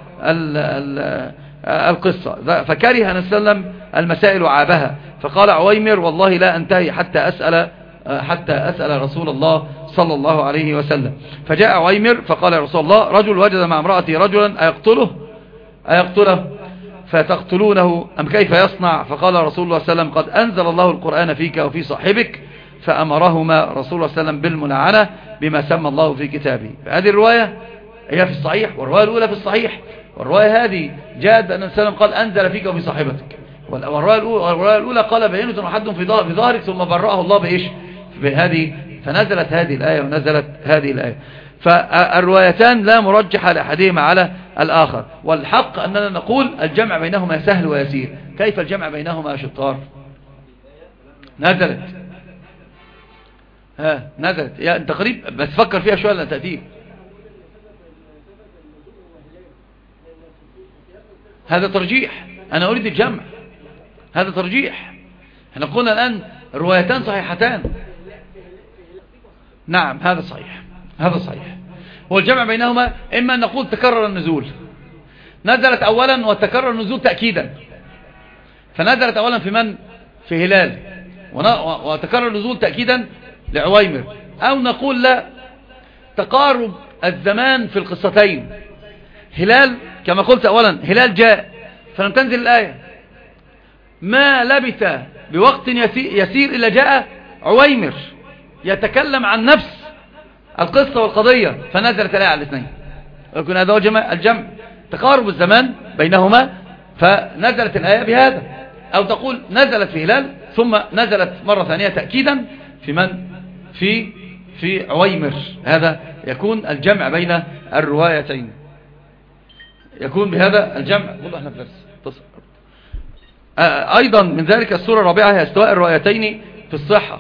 القصة، فكره النبي صلى الله عليه وسلم المسائل وعابها، فقال عويمر والله لا أنتهي حتى أسأل رسول الله صلى الله عليه وسلم. فجاء عويمر فقال يا رسول الله رجل وجد مع امرأته رجلا أيقتله فتقتلونه أم كيف يصنع؟ فقال رسول الله صلى الله عليه وسلم قد أنزل الله القرآن فيك وفي صاحبك، فأمرهما رسول الله صلى الله عليه وسلم بالملعنة بما سمى الله في كتابه. هذه الرواية هي في الصحيح، والرواية الأولى في الصحيح، والرواية هذه جاءت أن السلام قال أنزل فيك وفي صاحبتك، والرواية الأولى قال بينة وحد في ظهرك ثم برأه الله بإيش؟ بهذه، فنزلت هذه الآية ونزلت هذه الآية. فالروايتان لا مرجح لأحدهما على الآخر، والحق أننا نقول الجمع بينهما سهل ويسير. كيف الجمع بينهما يا شطار؟ نزلت يا انت قريب بس فكر فيها شوية لأن تأتيب. هذا ترجيح، أنا أريد الجمع، هذا ترجيح. احنا قلنا الآن الروايتان صحيحتان. نعم هذا صحيح، هذا صحيح. هو الجمع بينهما إما أن نقول تكرر النزول، نزلت أولا وتكرر النزول تأكيدا، فنزلت أولا في من؟ في هلال، وتكرر النزول تأكيدا لعويمر. أو نقول لا، تقارب الزمان في القصتين. هلال كما قلت أولا هلال جاء فلم تنزل الآية، ما لبث بوقت يسير إلا جاء عويمر يتكلم عن نفس القصة والقضية فنزلت الآية على الاثنين. يكون هذا هو الجمع، تقارب الزمان بينهما فنزلت الآية بهذا. أو تقول نزلت في هلال ثم نزلت مرة ثانية تأكيدا في من؟ في عويمر. هذا يكون الجمع بين الروايتين، يكون بهذا الجمع. والله احنا في درس أيضا من ذلك الصورة الرابعة هي استواء الروايتين في الصحة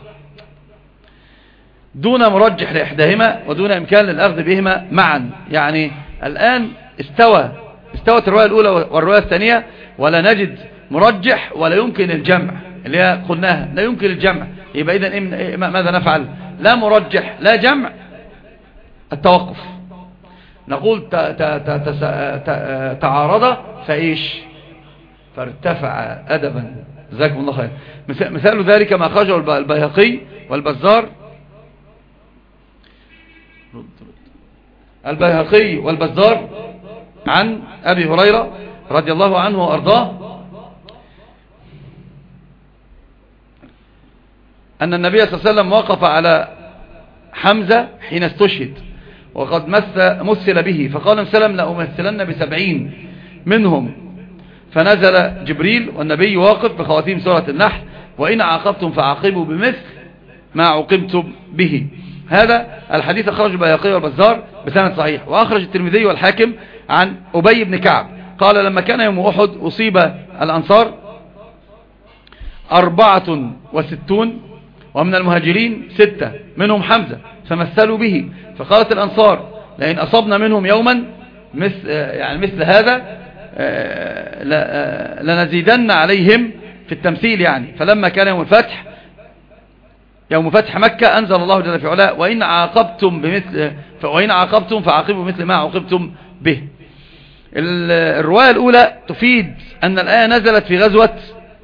دون مرجح لإحداهما ودون إمكان للأخذ بهما معا. يعني الآن استوت الرواية الأولى والرواية الثانية ولا نجد مرجح ولا يمكن الجمع، اللي هي قلناها لا يمكن الجمع. يبقى إذن ماذا نفعل؟ لا مرجح لا جمع، التوقف. نقول تعارض فإيش؟ فارتفع أدبا. جزاكم الله خير. مثال ذلك ما أخرجه البيهقي والبزار عن أبي هريرة رضي الله عنه وأرضاه أن النبي صلى الله عليه وسلم وقف على حمزة حين استشهد وقد مثل به، فقال سلم لأمثلن ب70 منهم، فنزل جبريل والنبي واقف بخواتيم سورة النحل وإن عاقبتم فعاقبوا بمثل ما عوقبتم به. هذا الحديث أخرج البيهقي والبزار بسند صحيح. وأخرج الترمذي والحاكم عن أبي بن كعب قال لما كان يوم أحد أصيب الأنصار 64 ومن المهاجرين 6 منهم حمزة فمثلوا به، فقالت الأنصار لئن أصبنا منهم يوما مثل هذا لنزيدن عليهم في التمثيل. يعني فلما كان يوم فتح مكة أنزل الله جل في علاه وإن عاقبتم فعاقبوا مثل ما عوقبتم به. الرواية الأولى تفيد أن الآية نزلت في غزوة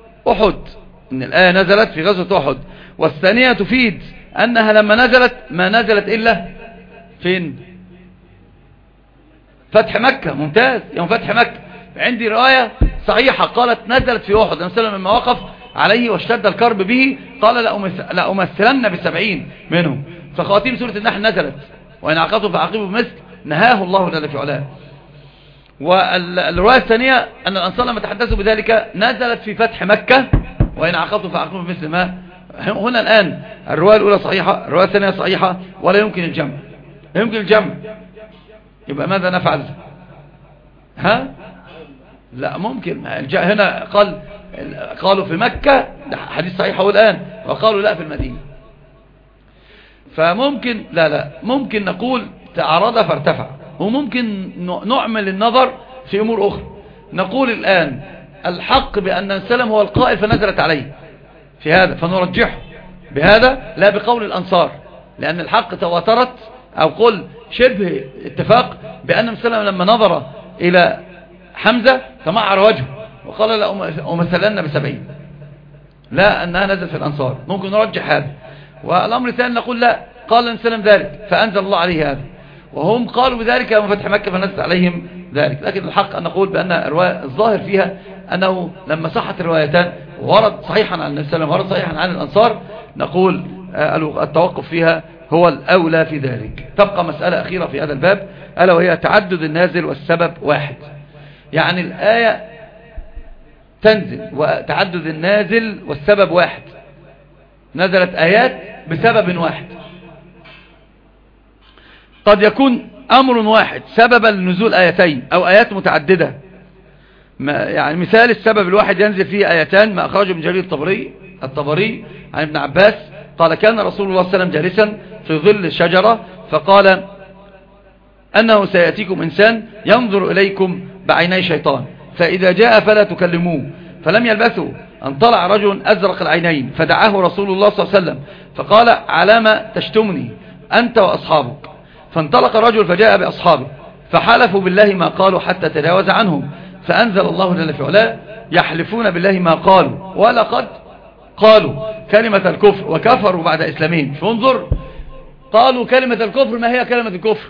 أحد، والثانية تفيد أنها لما نزلت ما نزلت إلا فين؟ فتح مكة. ممتاز، يوم فتح مكة. عندي رواية صحيحة قالت نزلت في أحد. النبي صلى الله عليه وسلم لما وقف عليه واشتد الكرب به قال لأمثلن ب70 منهم، فخواتيم سورة النحل نزلت وإن عاقبتم فعاقبوا بمثل نهاه الله جل في علاه. والرواية الثانية أن الأنصار لما تحدثوا بذلك نزلت في فتح مكة وإن عاقبتم فعاقبوا بمثل ما. هنا الآن الرواية الأولى صحيحة، الرواية الثانية صحيحة، ولا يمكن الجمع. يبقى ماذا نفعل؟ لا ممكن. هنا قالوا في مكة، حديث صحيح هو الآن، وقالوا لا في المدينة. فممكن لا ممكن نقول تعارض فارتفع، وممكن نعمل النظر في أمور أخرى. نقول الآن الحق بأن السلام هو القائل فنزلت عليه في هذا، فنرجحه بهذا لا بقول الأنصار، لأن الحق تواترت أو قل شبه اتفاق بأن السلام لما نظر إلى حمزة تمعر وجهه وقال لأمثلن ب70، لا أنها نزلت في الأنصار. ممكن نرجح هذا. والأمر الثاني نقول لا، قال السلام ذلك فأنزل الله عليه هذا، وهم قالوا بذلك يوم فتح مكة فنزلت عليهم ذلك. لكن الحق أن نقول بأن الظاهر فيها أنه لما صحت الروايتان ورد صحيحا عن النبي صلى الله عليه وسلم ورد صحيحا عن الأنصار نقول التوقف فيها هو الأولى في ذلك. تبقى مسألة أخيرة في هذا الباب ألا وهي تعدد النازل والسبب واحد. يعني الآية تنزل وتعدد النازل والسبب واحد، نزلت آيات بسبب واحد. قد يكون أمر واحد سببا لنزول آيتين أو آيات متعددة. يعني مثال السبب الواحد ينزل فيه آيتان ما أخرجه من جرير الطبري عن ابن عباس قال كان رسول الله صلى الله عليه وسلم جالسا في ظل الشجرة فقال أنه سيأتيكم إنسان ينظر إليكم بعيني شيطان، فإذا جاء فلا تكلموه. فلم يلبثوا أن طلع رجل أزرق العينين فدعاه رسول الله صلى الله عليه وسلم فقال علام تشتمني أنت وأصحابك؟ فانطلق الرجل فجاء بأصحابه فحلفوا بالله ما قالوا حتى تجاوز عنهم، فأنزل الله جل في علاه يحلفون بالله ما قالوا ولقد قالوا كلمة الكفر وكفروا بعد إسلامهم. فانظر، قالوا كلمة الكفر. ما هي كلمة الكفر؟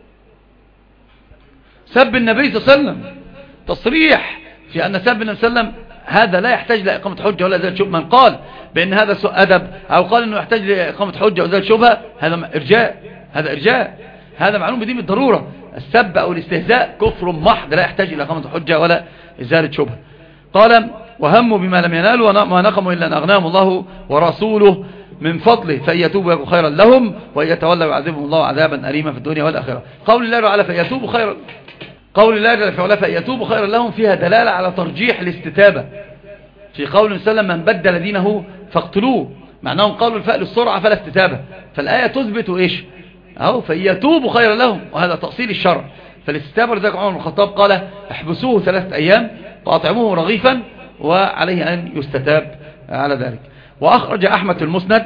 سب النبي صلى الله عليه وسلم. تصريح في أن سب النبي صلى الله عليه وسلم هذا لا يحتاج لإقامة حجة ولا إزالة شبهة. من قال بأن هذا سوء أدب أو قال أنه يحتاج لإقامة حجة وإزالة شبهة هذا إرجاء. هذا معلوم بدين بالضرورة. السب أو الاستهزاء كفر محض لا يحتاج إلى إقامة حجة ولا إزالة شبهة. قال وهموا بما لم ينالوا وما نقموا إلا أن أغناهم الله ورسوله من فضله فإن يتوبوا يكون خيرا لهم وإن يتولوا يعذبهم الله عذابا أليما في الدنيا والآخرة. قول الله تعالى فإن يتوبوا خيرا لهم فيها دلالة على ترجيح الاستتابة في قول وسلم من بدل دينه فاقتلوه، معناهم قالوا الفأل السرعة فلا استتابة. فالآية تثبت إيش أهو فإن يتوبوا خيرا لهم، وهذا تأصيل الشرع. فالاستتابة لذلك عمر بن الخطاب قال احبسوه 3 أيام وأطعموه رغيفا وعليه أن يستتاب على ذلك. وأخرج أحمد المسند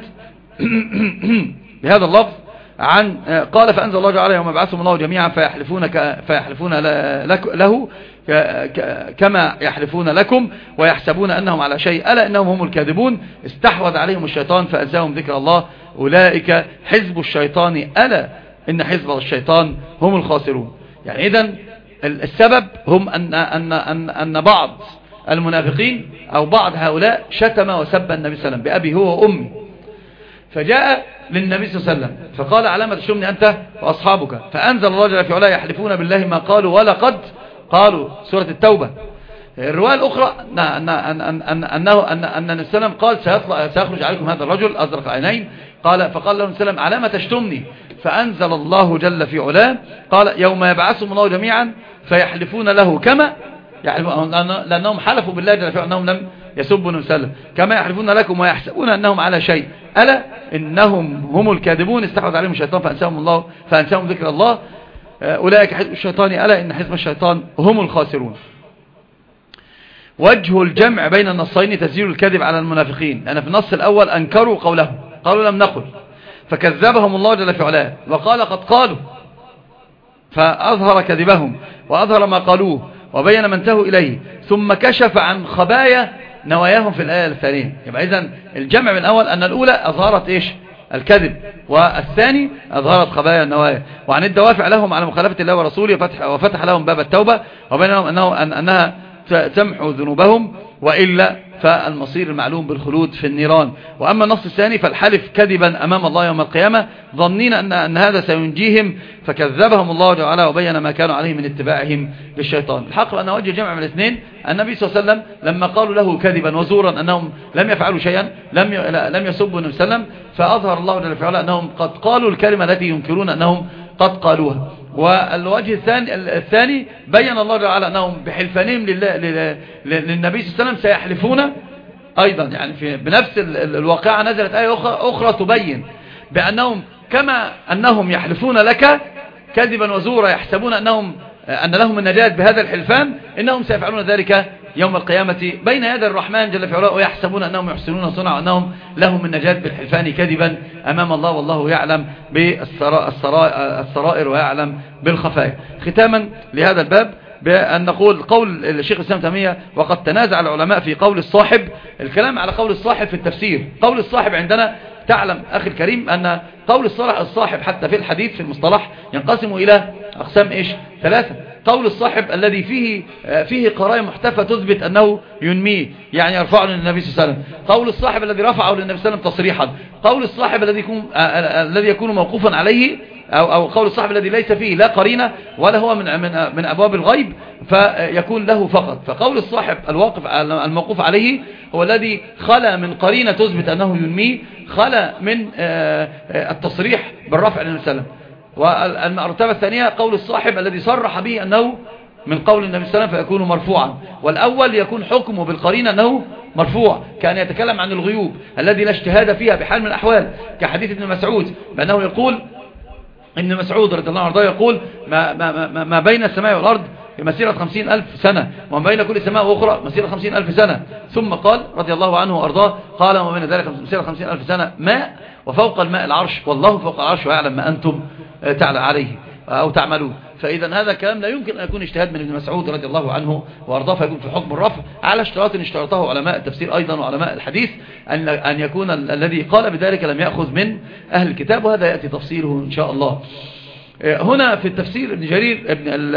بهذا اللفظ عن قال فأنزل الله تعالى يوم يبعثهم الله جميعا فيحلفون له كما يحلفون لكم ويحسبون أنهم على شيء ألا إنهم هم الكاذبون استحوذ عليهم الشيطان فأنساهم ذكر الله أولئك حزب الشيطان ألا إن حزب الشيطان هم الخاسرون. يعني إذن السبب هم أن بعض المنافقين أو بعض هؤلاء شتم وسب النبي صلى الله عليه وسلم بأبي هو وأمي، فجاء للنبي صلى الله عليه وسلم فقال علامة تشتمني أنت وأصحابك، فأنزل الله جل في علاه يحلفون بالله ما قالوا ولقد قالوا، سورة التوبة. الرواية الأخرى أن النبي صلى الله عليه وسلم قال سيخرج عليكم هذا الرجل أزرق عينين، فقال له السلام علامة تشتمني، فأنزل الله جل في علاه قال يوم يبعثهم الله جميعا فيحلفون له كما لأنهم حلفوا بالله جل في علاه أنهم لم يسبوا النبي صلى الله عليه وسلم كما يحلفون لكم ويحسبون أنهم على شيء ألا إنهم هم الكاذبون استحوذ عليهم الشيطان فأنساهم ذكر الله أولئك حزب الشيطان ألا إن حزب الشيطان هم الخاسرون. وجه الجمع بين النصين تسجيل الكذب على المنافقين، لأن في النص الأول أنكروا قوله قالوا لم نقل، فكذبهم الله جل في علاه وقال قد قالوا، فأظهر كذبهم وأظهر ما قالوه وبين ما انتهوا إليه، ثم كشف عن خبايا نواياهم في الآية الثانية. يبقى إذن الجمع من الأول أن الأولى أظهرت إيش الكذب، والثاني أظهرت خبايا النوايا، وعن الدوافع لهم على مخالفة الله ورسوله وفتح لهم باب التوبة وبينهم أنها تمحو ذنوبهم وإلا فالمصير المعلوم بالخلود في النيران. وأما النص الثاني فالحلف كذبا أمام الله يوم القيامة ظنين أن هذا سينجيهم فكذبهم الله تعالى وبين ما كانوا عليه من اتباعهم للشيطان. الحق أن وجه جمع من الاثنين النبي صلى الله عليه وسلم لما قالوا له كذبا وزورا أنهم لم يفعلوا شيئا لم يسبوا النبي صلى الله عليه وسلم، فأظهر الله جل وعلا أنهم قد قالوا الكلمة التي ينكرون أنهم قد قالوها. والوجه الثاني بين الله تعالى أنهم بحلفانهم للنبي صلى الله عليه وسلم سيحلفون أيضا، يعني بنفس الواقعة نزلت آية أخرى تبين بأنهم كما أنهم يحلفون لك كذبا وزورا يحسبون أن لهم النجاة بهذا الحلفان، إنهم سيفعلون ذلك يوم القيامة بين يدي الرحمن جل في علاه ويحسبون أنهم يحسنون صنعا وأنهم لهم النجاة بالحلفان كذبا أمام الله، والله يعلم بالسرائر ويعلم بالخفايا. ختاما لهذا الباب بأن نقول قول الشيخ الإسلام تيمية وقد تنازع العلماء في قول الصاحب. الكلام على قول الصاحب في التفسير، قول الصاحب عندنا تعلم أخي الكريم أن قول الصاحب حتى في الحديث في المصطلح ينقسم إلى أقسام إيش 3. قول الصاحب الذي فيه قرائن محتفة تثبت أنه ينميه، يعني يرفعه للنبي صلى الله عليه وسلم. قول الصاحب الذي رفعه للنبي صلى الله عليه وسلم تصريحا. قول الصاحب الذي يكون موقوفا عليه أو قول الصاحب الذي ليس فيه لا قرينة ولا هو من أبواب الغيب فيكون له فقط. فقول الصاحب الموقوف عليه هو الذي خلى من قرينة تثبت أنه ينميه، خلى من التصريح بالرفع للنبي صلى الله عليه وسلم. والمرتبة الثانية قول الصاحب الذي صرح به أنه من قول النبي صلى الله عليه وسلم فيكون مرفوعا، والأول يكون حكمه بالقرينة أنه مرفوع، كان يتكلم عن الغيوب الذي لا اجتهاد فيها بحال من الأحوال، كحديث ابن مسعود بأنه يقول ابن مسعود رضي الله عنه يقول ما بين السماء والأرض مسيرة 50,000 سنة وما بين كل سماء وأخرى مسيرة 50,000 سنة، ثم قال رضي الله عنه وأرضاه قال وما بين ذلك مسيرة 50,000 سنة ماء وفوق الماء العرش والله فوق العرش ويعلم ما أنتم تعلم عليه أو تعملون. فإذا هذا كلام لا يمكن أن يكون اجتهاد من ابن مسعود رضي الله عنه وأرضاه فيكون في حكم الرفع على اشتراط اشترطه علماء التفسير أيضا وعلماء الحديث أن يكون الذي قال بذلك لم يأخذ من أهل الكتاب، وهذا يأتي تفصيله إن شاء الله. هنا في التفسير ابن جرير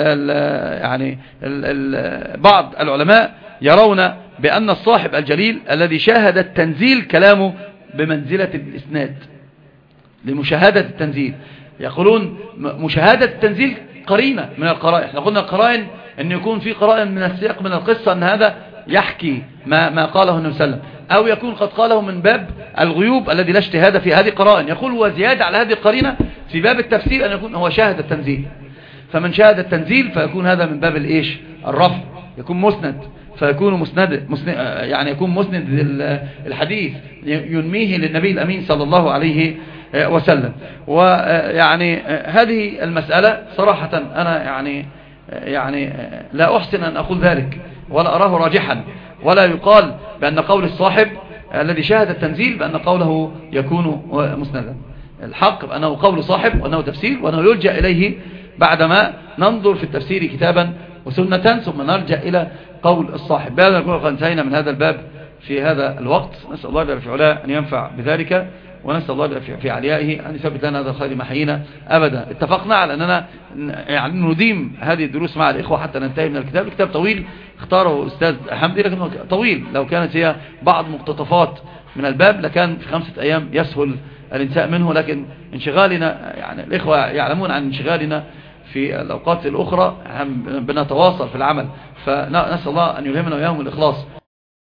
بعض العلماء يرون بأن الصاحب الجليل الذي شاهد التنزيل كلامه بمنزلة الإسناد لمشاهدة التنزيل، يقولون مشاهدة التنزيل قرينة من القرائن. احنا قلنا القرائن أن يكون في قرائن من السياق من القصة أن هذا يحكي ما قاله النبي صلى الله عليه وسلم، أو يكون قد قاله من باب الغيوب الذي لا اجتهاد في هذه قرائن. يقول وزيادة على هذه القرينة في باب التفسير أن يكون هو شاهد التنزيل، فمن شاهد التنزيل فيكون هذا من باب الإيش الرفع، يكون مسند. فيكون يعني يكون مسند الحديث ينميه للنبي الأمين صلى الله عليه وسلم. ويعني هذه المسألة صراحة أنا يعني لا أحسن أن أقول ذلك ولا أراه راجحا، ولا يقال بأن قول الصاحب الذي شاهد التنزيل بأن قوله يكون مسندا. الحق بأنه قول صاحب وأنه تفسير وأنه يلجأ إليه بعدما ننظر في التفسير كتابا وسنة ثم نرجع إلى قول الصاحب. بهذا نكون قد انتهينا من هذا الباب في هذا الوقت. نسأل الله جل في علاه أن ينفع بذلك، ونسأل الله جل في عليائه أن يثبت لنا هذا الخير محينا أبدا. اتفقنا على أننا يعني نديم هذه الدروس مع الإخوة حتى ننتهي من الكتاب. الكتاب طويل اختاره أستاذ حمدي لكنه طويل، لو كانت هي بعض مقتطفات من الباب لكان في 5 أيام يسهل الانتهاء منه، لكن انشغالنا يعني الإخوة يعلمون عن انشغالنا في الأوقات الأخرى بنتواصل في العمل، فنسأل الله أن يلهمنا وإياهم الإخلاص